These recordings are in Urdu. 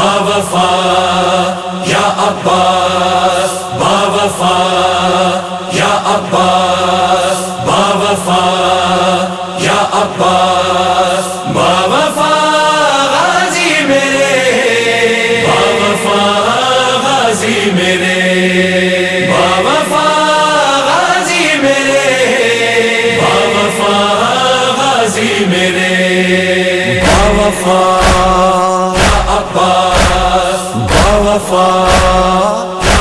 باوفا یا عباس باوفا یا عباس باوفا یا عباس باوفا غازی میرے باوفا غازی میرے باوفا غازی میرے باوفا غازی میرے باوفا یا عباس باوفا یا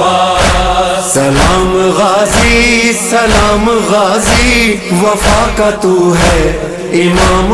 عباس سلام غازی سلام غازی وفا کا تو ہے امام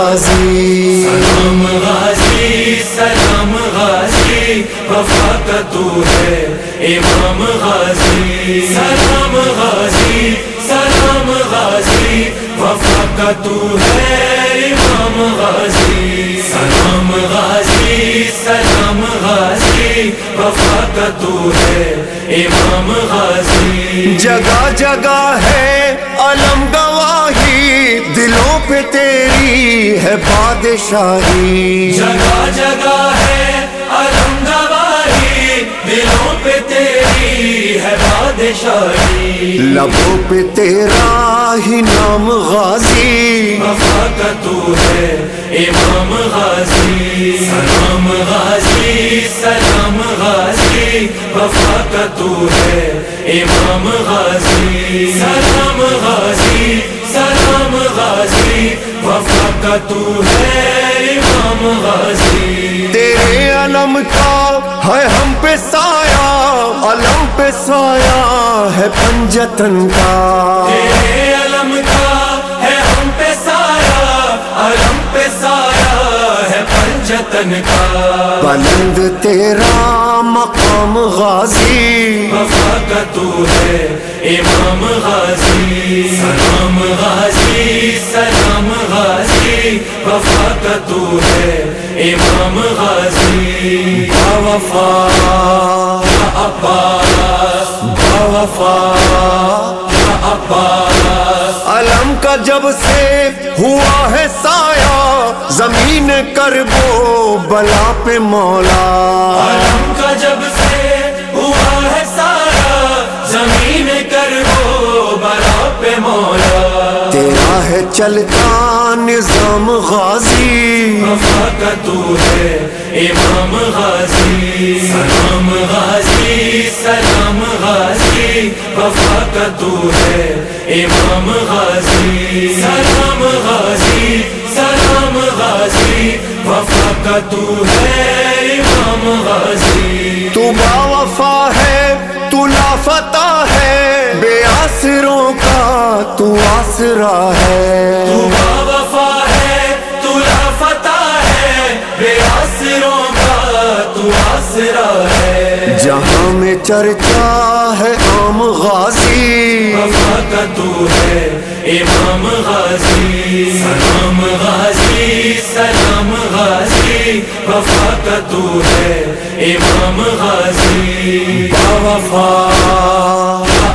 غازی سلام غازی سلام غازی وفا کا تو ہے امام غازی سلام غازی سلام غازی وفا کا تو ہے امام غازی سلام غازی سلام غازی وفا کا تو ہے امام غازی جگہ جگہ ہے علم گواہی دلوں پہ تیری ہے بادشاہی جگہ جگہ ہے علم گواہی دلوں پہ تیری ہے بادشاہی لبوں پہ تیرا ہی نام غازی وفا کا تو ہے امام غازی سلام غازی سلام غازی وفا کا تو ہے امام غازی سلام غازی سلام غازی وفا کا تو ہے امام غازی تیرے علم کا ہے ہم پہ سایہ علم پہ سایہ ہے پنجتن کا تیرے علم کا ہے ہم پہ سایہ علم پہ سایہ ہے پنجتن کا بلند تیرا مقام غازی وفا کا تو ہے امام غازی سلام غازی سلام غازی وفا کا تو ہے امام غازی باوفا یا عباس باوفا یا عباس علم کا جب سے ہوا ہے سایہ زمین کربو بلا پہ مولا علم کا جب سے ہوا ہے سایہ زمین کربو بلا پہ مولا تیرا ہے چلتا نظام غازی وفا کا تو ہے امام غازی سلام غازی سلام غازی وفا کا تو ہے امام غازی سلام غازی سلام غازی وفا کا تو ہے امام غازی تو باوفا ہے تو لافتہ ہے بے آسروں کا تو آسرا ہے تو باوفا ہے تو لافتہ ہے بے آسروں کا تو آسرا ہے جہاں میں چرچا ہے عام غازی وفا کا تو ہے امام غازی سلام غازی سلام غازی وفا کا تو ہے امام غازی باوفا یا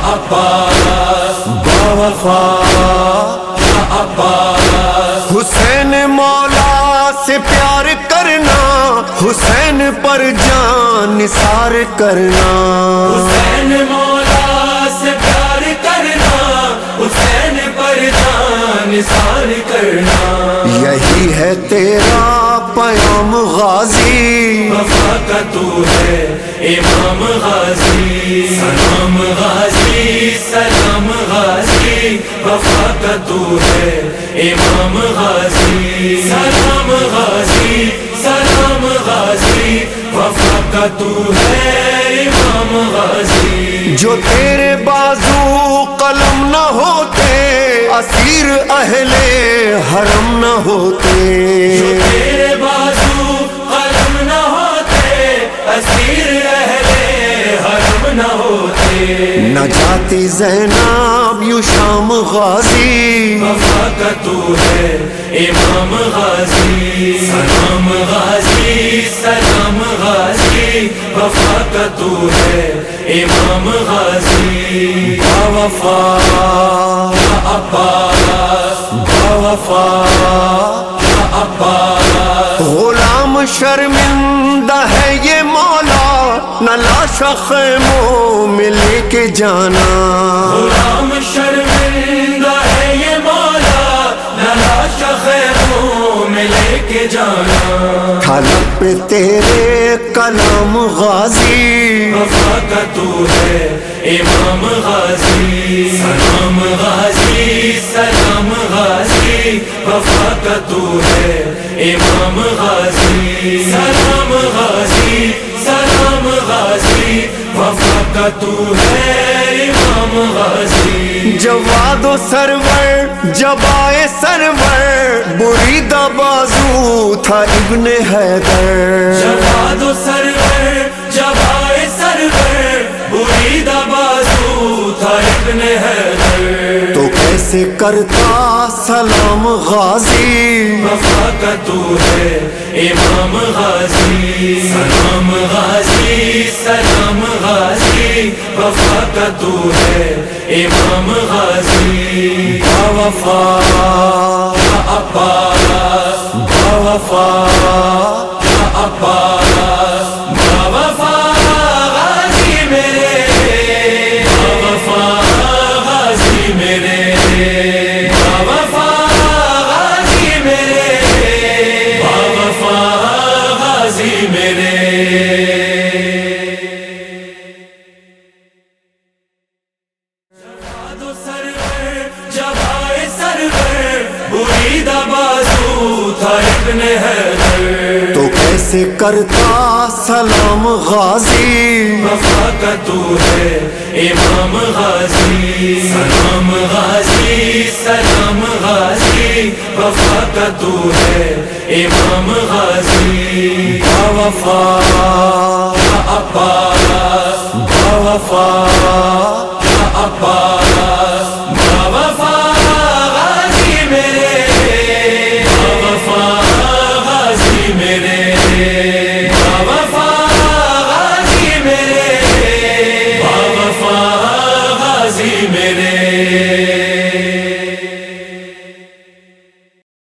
عباس باوفا یا عباس حسین مولا سے پیار کرنا حسین پر جان نثار کرنا حسین مولا سے پیار کرنا حسین پر جان نثار کرنا یہی ہے تیرا پیام غازی وفا کا تو ہے امام غازی سلام غازی سلام غازی وفا کا تو ہے امام غازی سلام غازی سلام غازی وفا کا تو ہے امام غازی جو تیرے بازو قلم نہ ہوتے اسیر اہل حرم نہ ہوتے جو تیرے بازو قلم نہ ہوتے اسیر اہل حرم نہ ہوتے نہ جاتی زینب یوں شام غازی وفا کا تو ہے امام غازی سلام غازی سلام غازی وفا کا تو ہے امام غازی باوفا یا عباس باوفا یا عباس غلام شرمندہ ہے یہ مولا، نہ لاشا خیموں میں لے کے جانا. غلام شرمندہ ہے یہ مولا، نہ لاشا خیموں میں لے کے جانا. تھا لب پہ تیرے کلام غازی، وفا کا تو ہے امام غازی. سلام غازی سلام غازی، وفا کا تو ہے امام غازی. سلام غازی سلام غازی، وفا کا تو ہے امام غازی. جواد و سرور جب آئے سرور، بریدہ بازو تھا ابن حیدر. جواد و سرور جب آئے سرور، بریدہ بازو تھا ابن حیدر. تو کیسے کرتا سلام غازی، وفا کا تو ہے امام غازی. سلام غازی سلام غازی، وفا کا تو ہے امام غازی. وفا عباس وفا عباس وفا غازی میرے، وفا غازی میرے، وفا غازی میرے، وفا غازی میرے. جب آئے سرور، بریدہ بازو تھا ابن حیدر. تو کیسے کرتا سلام غازی، وفا کا تو ہے امام غازی. سلام غازی سلام غازی، وفا کا تو ہے امام غازی. وفا عباس وفا عباس